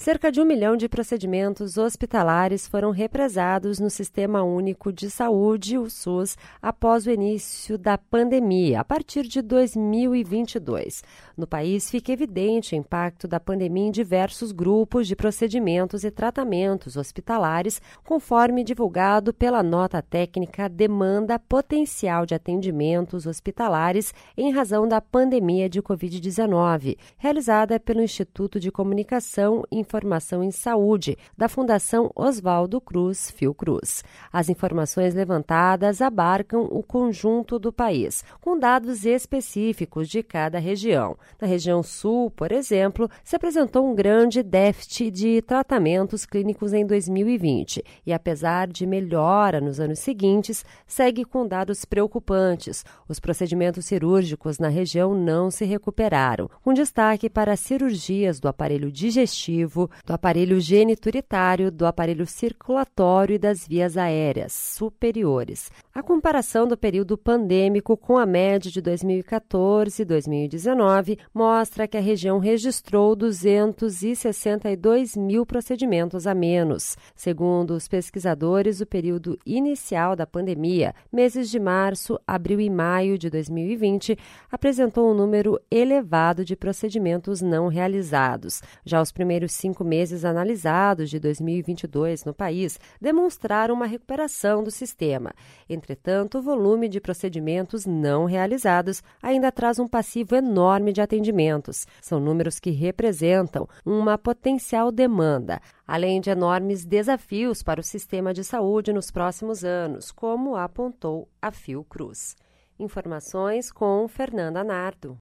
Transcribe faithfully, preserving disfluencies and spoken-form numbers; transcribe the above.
Cerca de um milhão de procedimentos hospitalares foram represados no Sistema Único de Saúde, o SUS, após o início da pandemia, a partir de dois mil e vinte e dois. No país, fica evidente o impacto da pandemia em diversos grupos de procedimentos e tratamentos hospitalares, conforme divulgado pela nota técnica Demanda Potencial de Atendimentos Hospitalares em razão da pandemia de covid dezenove, realizada pelo Instituto de Comunicação e Informação em Saúde, da Fundação Oswaldo Cruz, Fiocruz. As informações levantadas abarcam o conjunto do país, com dados específicos de cada região. Na região sul, por exemplo, se apresentou um grande déficit de tratamentos clínicos em dois mil e vinte e, apesar de melhora nos anos seguintes, segue com dados preocupantes. Os procedimentos cirúrgicos na região não se recuperaram, com destaque para cirurgias do aparelho digestivo, do aparelho genituritário, do aparelho circulatório e das vias aéreas superiores. A comparação do período pandêmico com a média de dois mil e quatorze e dois mil e dezenove mostra que a região registrou duzentos e sessenta e dois mil procedimentos a menos. Segundo os pesquisadores, o período inicial da pandemia, meses de março, abril e maio de dois mil e vinte, apresentou um número elevado de procedimentos não realizados. Já os primeiros cinco meses analisados de dois mil e vinte e dois no país demonstraram uma recuperação do sistema. Entretanto, o volume de procedimentos não realizados ainda traz um passivo enorme de atendimentos. São números que representam uma potencial demanda, além de enormes desafios para o sistema de saúde nos próximos anos, como apontou a Fiocruz. Informações com Fernanda Nardo.